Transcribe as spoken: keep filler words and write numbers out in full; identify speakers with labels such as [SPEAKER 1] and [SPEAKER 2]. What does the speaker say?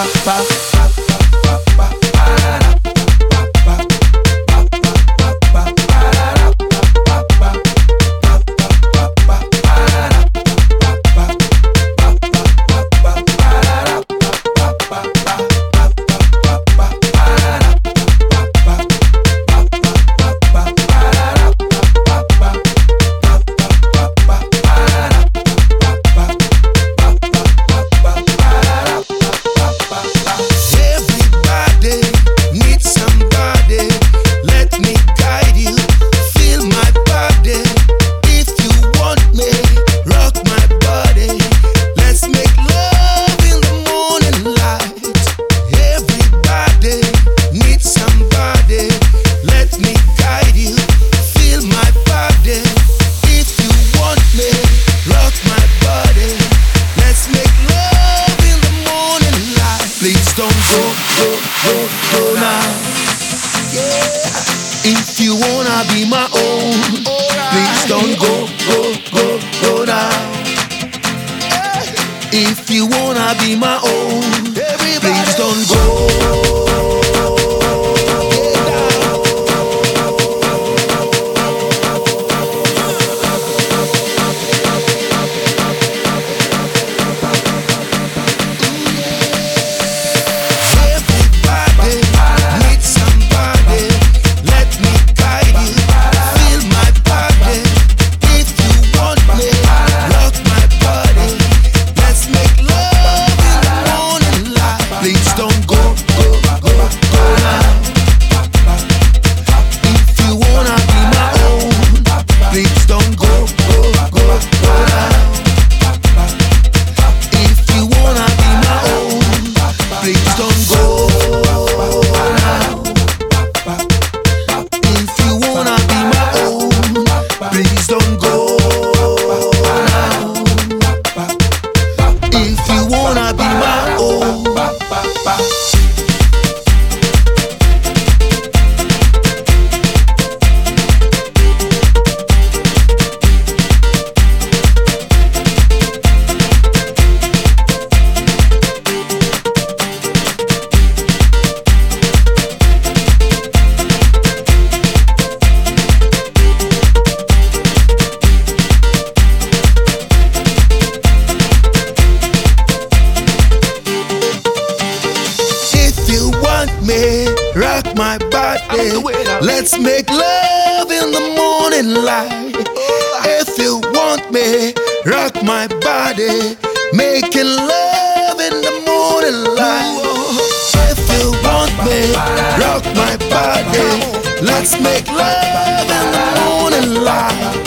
[SPEAKER 1] If you wanna be my own, please don't go, go, go, go now. If you wanna be my own, please don't go. Rock my body, let's make love in the morning light. If you want me, rock my body, making love in the morning light. If you want me, rock my body, let's make love in the morning light.